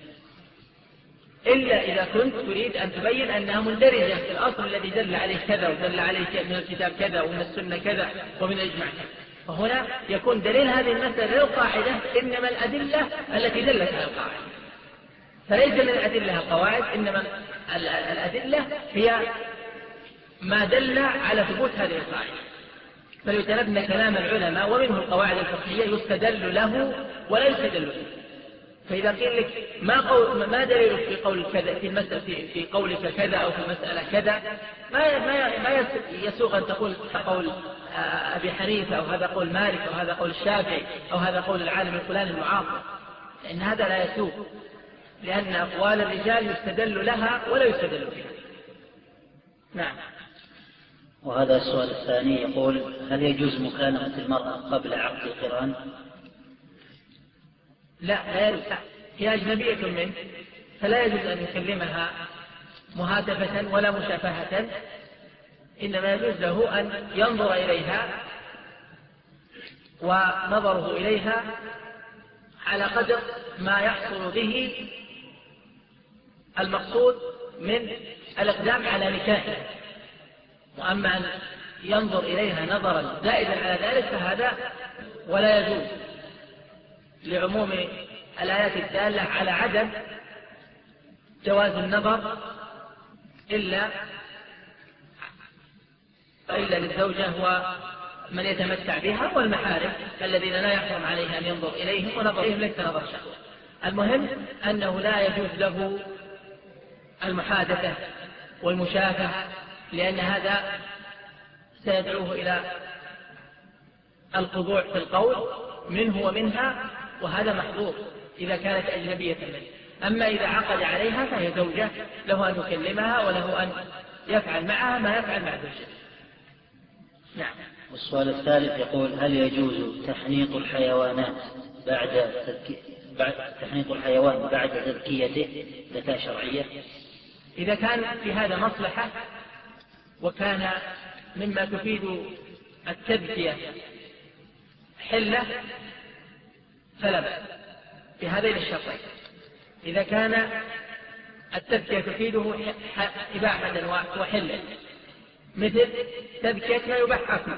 إلا إذا كنت تريد أن تبين أنها مندرجة في الأصل الذي دل عليه كذا ودل عليه من الكتاب كذا ومن السنة كذا ومن الإجماع كذا. فهنا يكون دليل هذه المسألة للقاعدة إنما الأدلة التي دلت على القاعدة، فليس من الأدلة القواعد، إنما الأدلة هي ما دل على ثبوت هذه القاعدة. فليتنبه كلام العلماء ومنه القواعد الفقهية يستدل له ولا يستدل به. فإذا قيل لك ما دليلك في قول كذا في المسألة في قولك كذا أو في المسألة كذا، ما يسوغ أن تقول قول أبي حنيفة أو هذا قول مالك أو هذا قول الشافعي أو هذا قول العالم الفلاني المعاصر، لأن هذا لا يسوغ، لأن أقوال الرجال يستدل لها ولا يستدل بها. نعم. وهذا السؤال الثاني يقول: هل يجوز مكالمة المرأة قبل عقد القران؟ لا يجوز، هي أجنبية منه فلا يجوز أن يكلمها مهاتفة ولا مشافهة، إنما يجوز له أن ينظر إليها ونظره إليها على قدر ما يحصل به المقصود من الإقدام على نكاحه. وأما أن ينظر إليها نظرا زائدا على ذلك فهذا ولا يجوز، لعموم الآيات الدالة على عدم جواز النظر إلا للزوجة ومن يتمتع بها والمحارم الذين لا يحرم عليها أن ينظر إليهم، ونظرهم ليس نظر شهوة. المهم أنه لا يجوز له المحادثة والمشافهة، لأن هذا سيدعوه إلى الخضوع في القول منه ومنها، وهذا محظور إذا كانت أجنبية منه. أما إذا عقد عليها فهي زوجة، له أن يكلمها وله أن يفعل معها ما يفعل مع زوجته. نعم. والسؤال الثالث يقول: هل يجوز تحنيط الحيوانات تحنيط الحيوان بعد تذكيته زكاة شرعية؟ إذا كان في هذا مصلحة وكان مما تفيد التذكية حلة فلا بأس بهذين الشرطين. إذا كان التذكية تفيده إباحة وحلا، مثل تذكية ما يباح أكله،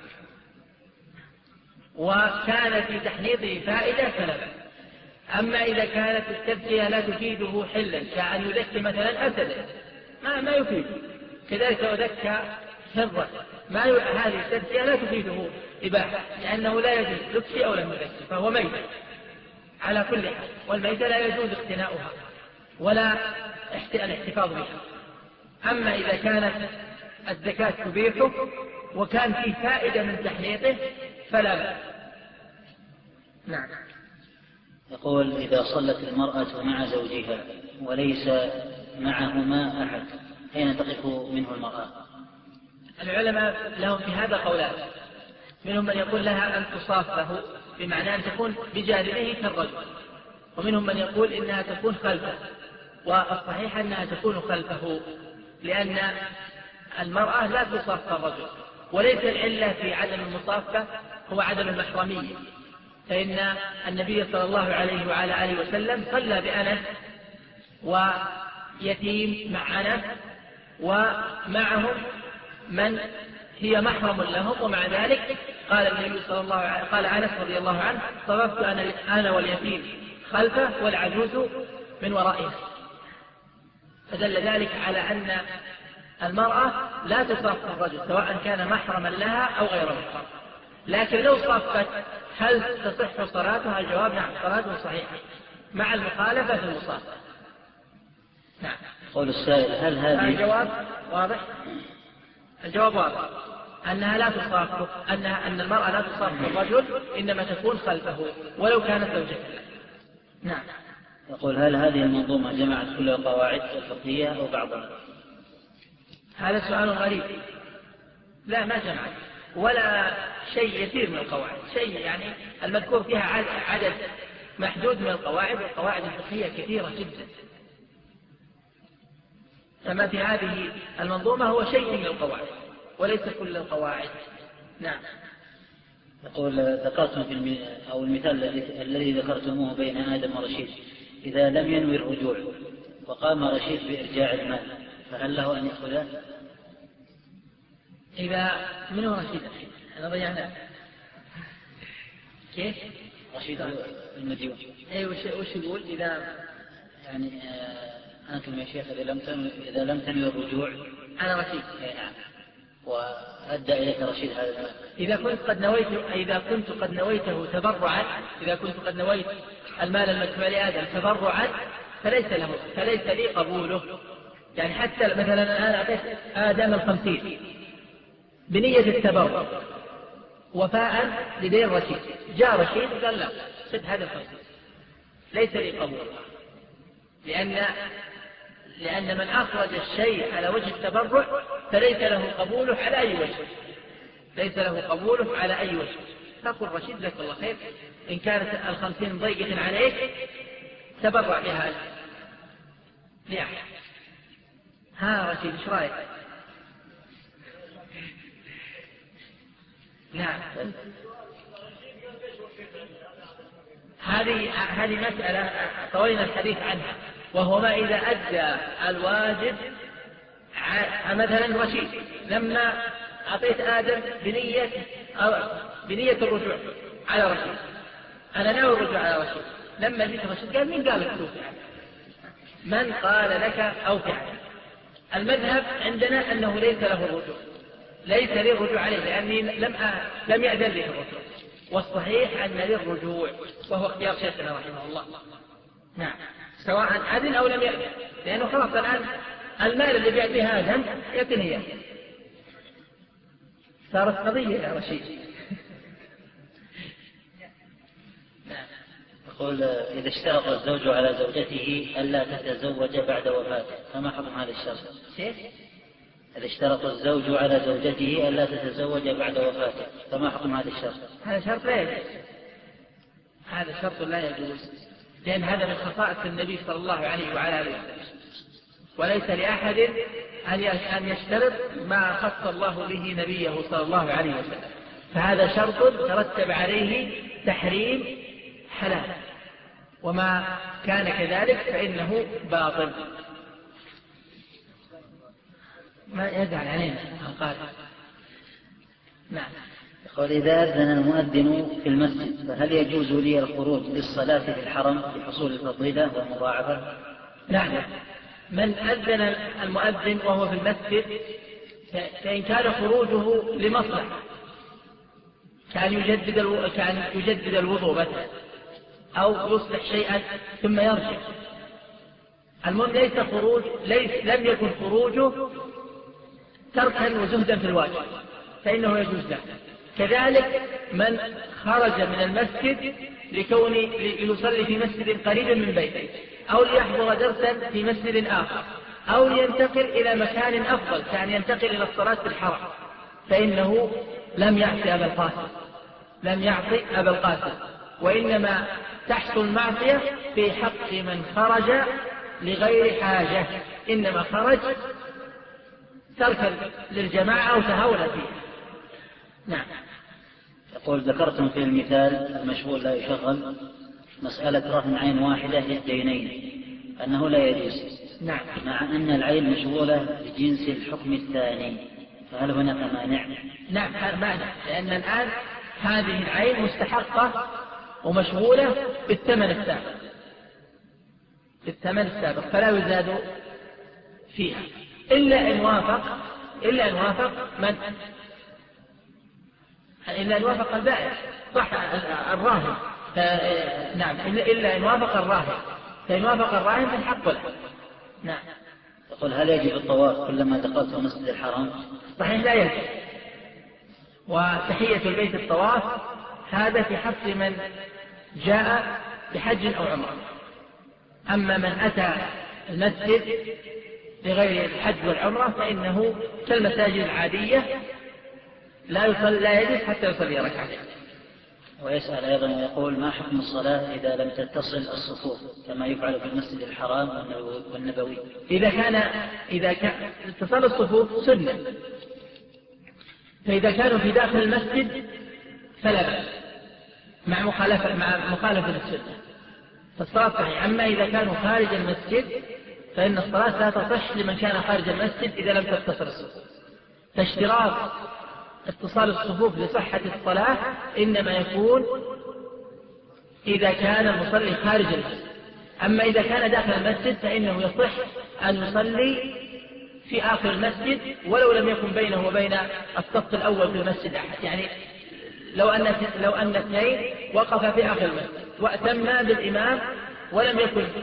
وكان في تحنيطه فائدة فلا بأس. أما إذا كانت التذكية لا تفيده حلا، كأن يذكي مثلا أسدا ما يفيده، كذلك وذكى حرا هذه التذكية لا تفيده إباحة، لأنه لا يجوز ذكي أو لم يذكي، فهو ميت على كل حال، والميتة لا يجوز اقتناؤها ولا الاحتفاظ بها. أما إذا كانت الزكاة تبيحه وكان فيه فائدة من تحنيطه فلا بأس. نعم. يقول: إذا صلت المرأة مع زوجها وليس معهما أحد، أين تقف منه المرأة؟ العلماء لهم في هذا قولان، منهم من يقول لها أن تصافه بمعنى أن تكون بجانبه كالرجل، ومنهم من يقول إنها تكون خلفه، والصحيح أنها تكون خلفه، لأن المرأة لا تصاف كالرجل، وليس العلة في عدم المصافة هو عدم المحرمية، فإن النبي صلى الله عليه وعلى آله وسلم صلى بأنس ويتيم مع أنس ومعهم من هي محرم لهم، ومع ذلك قال النبي صلى الله عليه قال أنس رضي الله عنه: صففت أنا واليتيم خلفه والعجوز من ورائه. فدل ذلك على أن المرأة لا تصاف الرجل سواء كان محرما لها أو غير محرم. لكن لو صافت هل تصح صلاتها؟ الجواب: نعم، صلاتها صحيحة مع المخالفة في المصافة. نعم. قول السائل: هل هذه الجواب واضح؟ الجواب واضح، أنها لا تصاف، أن المرأة لا تصاف الرجل، إنما تكون خلفه ولو كانت زوجته. نعم. يقول: هل هذه المنظومة جمعت كل القواعد الفقهية أو بعضها؟ هذا سؤال غريب. لا، ما جمعت ولا شيء يسير من القواعد، شيء يعني المذكور فيها عدد محدود من القواعد، والقواعد الفقهية كثيرة جدا. فما في هذه المنظومة هو شيء من القواعد وليس كل القواعد. نعم. يقول: ذكرتم أو المثال الذي ذكرتموه بين آدم ورشيد، إذا لم ينوي الرجوع وقام رشيد بإرجاع المال، فهل له أن يأخذه؟ إذا منه رشيد أنا ضيعنا كيف؟ رشيد المديون. أي وش يقول؟ إذا يعني أنتم يا شيخ إذا لم تنوي الرجوع أنا رشيد، وأدى إليك رشيد هذا المال، إذا كنت قد نويته تبرعا، إذا كنت قد نويت المال المدفوع لآدم تبرعا فليس لي قبوله. يعني حتى مثلا أنا أعطيت آدم 50 بنية التبرع وفاء لدين رشيد، جاء رشيد قال لا سد هذا 50، ليس لي قبوله، لأن من أخرج الشيء على وجه التبرع فليس له قبوله على أي وجه، ليس له قبوله على أي وجه. تقول رشيد لك الله خير، إن كانت 50 ضيقة عليك تبرع بها لأحد. ها رشيد ايش رايك؟ نعم. هذه مسألة طويلة الحديث عنها، وهو ما إذا أدى الواجب. مثلا رشيد لما أعطيت آدم بنية الرجوع على رشيد، أنا ناوي الرجوع على رشيد، لما جيت رشيد قال: مين قال لك توفي عنه؟ من قال لك أوفي عنه؟ المذهب عندنا أنه ليس له الرجوع، ليس لي الرجوع عليه، لأني لم يأذن لي الرجوع، والصحيح أن لي الرجوع، وهو اختيار شيخنا رحمه الله. نعم، سواء أذن أو لم يأذن، لأنه خلاص الآن المال اللي بيع به آدم يكن هي، صارت قضية يا رشيد. يقول: إذا اشترط الزوج على زوجته ألا تتزوج بعد وفاته، فما حكم هذا الشرط؟ إذا اشترط الزوج على زوجته ألا تتزوج بعد وفاته، فما حكم هذا الشرط؟ هذا شرط لا يجوز، هذا شرط لا يجوز، لأن هذا من خصائص النبي صلى الله عليه وعلى آله وسلم، وليس لأحد أن يشترط ما خص الله به نبيه صلى الله عليه وسلم، فهذا شرط ترتب عليه تحريم حلال، وما كان كذلك فإنه باطل. ما يزعل علينا القارئ. نعم. يقول إذا أذن المؤذن في المسجد فهل يجوز لي الخروج للصلاة في الحرم لحصول الفضيلة والمضاعفة؟ نعم. من أذن المؤذن وهو في المسجد فإن كان خروجه لمصلحة كان يجدد الوضوء مثلا أو يصلح شيئا ثم يرجع، المهم لم يكن خروجه تركا وزهدا في الواجب فإنه يجوز له. كذلك من خرج من المسجد ليصلي في مسجد قريب من بيته أو ليحضر درسا في مسجد آخر أو لينتقل إلى مكان أفضل كان ينتقل إلى الصلاة في الحرم فإنه لم يعصي أبا القاسم، وإنما تحصل المعصية في حق من خرج لغير حاجة، إنما خرج تركا للجماعة أو تهاونا فيه. نعم. يقول ذكرتم في المثال المشهور لا يشغل مسألة رهن عين واحدة للدينين أنه لا يجوز. نعم. مع أن العين مشغولة بجنس الحكم الثاني فهل هناك مانع؟ نعم مانع، لأن الآن هذه العين مستحقة ومشغولة بالثمن السابق فلا يزاد فيها إلا أن وافق البائع صح الراهن. نعم إلا أن وافق الراهن، فإن وافق الراهن فالحق له. نعم. يقول هل يجب الطواف كلما دخلت مسجد الحرام؟ صحيح لا يجب، وتحية البيت الطواف هذا في حق من جاء بحج أو عمرة. أما من أتى المسجد لغير الحج والعمرة فإنه كالمساجد العادية لا يجب حتى يصلي ركعتين. ويسأل أيضا ويقول ما حكم الصلاة إذا لم تتصل الصفوف كما يفعل في المسجد الحرام والنبوي؟ إذا كان اتصال الصفوف سنة، فإذا كانوا في داخل المسجد فلا بأس مع مخالفة السنة فالصلاة صحيحة. أما إذا كانوا خارج المسجد فإن الصلاة لا تصح لمن كان خارج المسجد إذا لم تتصل الصفوف. فاشتراط اتصال الصفوف لصحة الصلاة إنما يكون إذا كان المصلي خارج المسجد. أما إذا كان داخل المسجد فإنه يصح أن يصلي في آخر المسجد ولو لم يكن بينه وبين الصف الأول في المسجد أحد. يعني لو أن اثنين وقف في آخر المسجد وأتم بالإمام ولم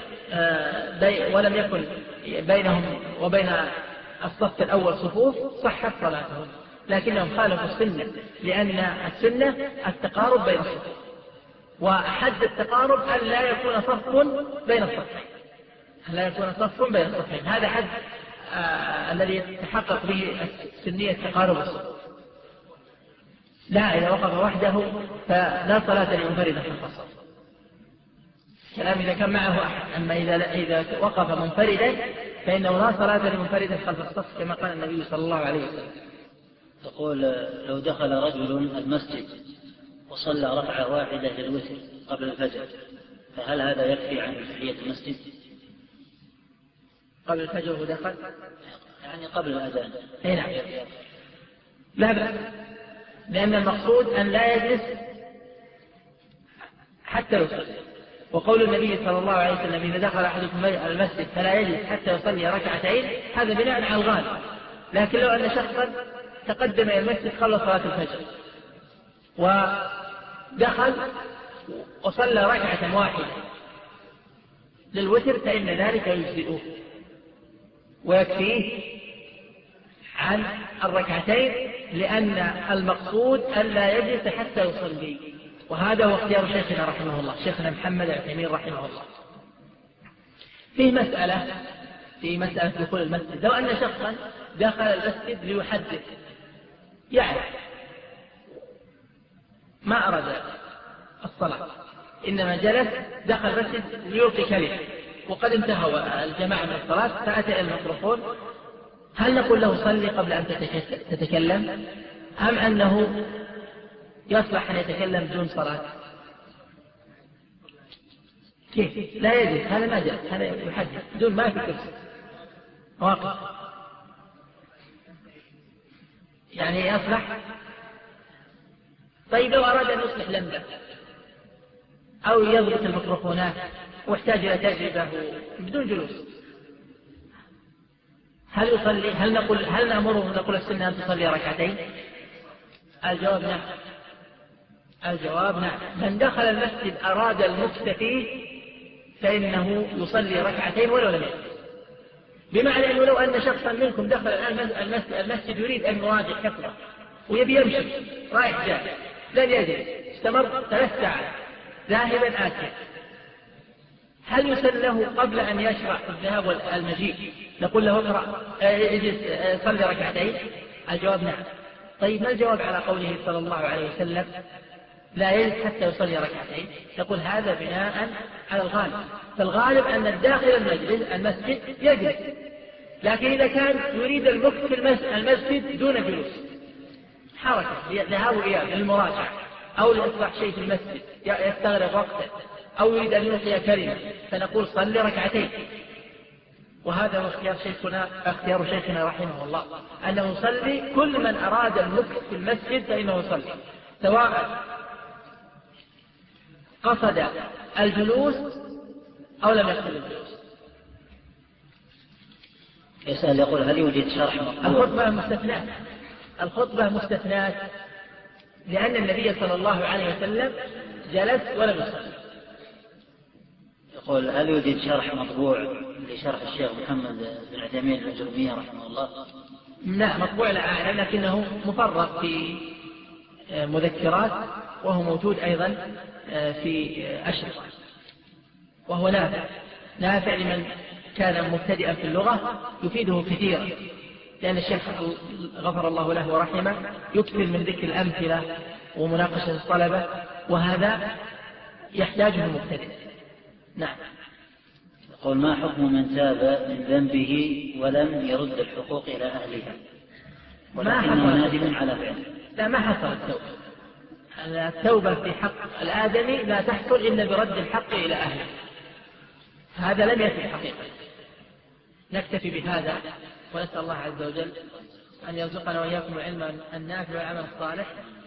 يكن بينهم وبين الصف الأول صفوف صحت صلاتهم، لكنهم خالفوا السنة لأن السنة التقارب بين الصفوف، وحد التقارب أن لا يكون صف بين الصفين. هذا حد الذي يتحقق به سنية تقارب الصفوف. لا إذا وقف وحده فلا صلاة لمنفرد خلف الصف. كلام إذا كان معه أحد. أما إذا وقف منفردا فإنه لا صلاة لمنفرد خلف الصف كما قال النبي صلى الله عليه وسلم. تقول لو دخل رجل المسجد وصلى ركعة واحدة للوتر قبل الفجر فهل هذا يكفي عن تحية المسجد؟ قبل الفجر ودخل يعني قبل الأذان. نعم. لا بأس، لأن المقصود أن لا يجلس حتى يصلي، وقول النبي صلى الله عليه وسلم إذا دخل أحدكم المسجد فلا يجلس حتى يصلي ركعتين هذا بناء على الغالب. لكن لو أن شخصا تقدم إلى المسجد قبل صلاة الفجر ودخل وصلى ركعة واحدة للوتر فإن ذلك يجزئه ويكفيه عن الركعتين، لأن المقصود أن لا يجلس حتى يصلي. وهذا هو اختيار شيخنا رحمه الله، شيخنا محمد العثيمين رحمه الله. في مسألة دخول المسجد، لو أن شخصا دخل المسجد ليحدث يعني ما أراد الصلاة إنما جلس دخل المسجد ليلقي كلمة وقد انتهى الجماعة من الصلاة فأتى إلى الميكروفون، هل نقول له صلي قبل أن تتكلم أم أنه يصلح أن يتكلم بدون صلاة؟ كيف؟ لا يجب، هذا ما جاء، هذا يحدث بدون ما في كرسي واقف. يعني يصلح. طيب لو أراد أن يصلح لمبة أو يضبط الميكروفونات واحتاج إلى تجربة بدون جلوس، هل يصلي؟ هل نأمره نقول السنة أن تصلي ركعتين؟ الجواب نعم. الجواب نعم. من دخل المسجد أراد المكث فيه فإنه يصلي ركعتين ولو لم يجلس. بمعنى أنه لو أن شخصا منكم دخل المسجد يريد أن يراجع كثرة ويبي يمشي رايح جاي لن يجلس، استمر 3 ساعات ذاهبا آتيا، هل يسله قبل أن يشرع الذهاب والمجيء نقول له اقرأ صلي ركعتين؟ الجواب نعم. طيب ما الجواب على قوله صلى الله عليه وسلم لا يجلس حتى يصلي ركعتين؟ نقول هذا بناء على الغالب، فالغالب أن الداخل المسجد يجلس، لكن إذا كان يريد المكث في المسجد دون جلوس، حركة ذهاب وإياب للمراجعة أو لإصلاح شيء في المسجد يستغرق وقته أو يريد أن يلقي كلمة، فنقول صلي ركعتين. وهذا هو اختيار شيخنا رحمه الله، أنه يصلي كل من أراد المكث في المسجد فإنه يصلي، سواء قصد الجلوس أو لم يقصد الجلوس. يسأل يقول هل يوجد شرح الخطبة مستثنات لأن النبي صلى الله عليه وسلم جلس ولم يصلي. يقول هل يوجد شرح مطبوع لشرح الشيخ محمد بن عثيمين الجرمية رحمه الله؟ لا مطبوع لا أعلم، لكنه مفرق في مذكرات وهو موجود أيضا في أشرطة، وهو نافع لمن كان مبتدئا في اللغة يفيده كثيرا، لأن الشيخ غفر الله له ورحمه يكثر من ذكر الأمثلة ومناقشة الطلبة، وهذا يحتاجه المبتدئ. نعم. يقول ما حكم من تاب من ذنبه ولم يرد الحقوق إلى أهلها ولكنه نادم على فعله؟ لا، ما حصل التوبة. التوبة في حق الآدمي لا تحصل إلا برد الحق إلى أهله، هذا لم يكن حقيقة. نكتفي بهذا ونسأل الله عز وجل أن يرزقنا وإياكم العلم النافع والعمل الصالح.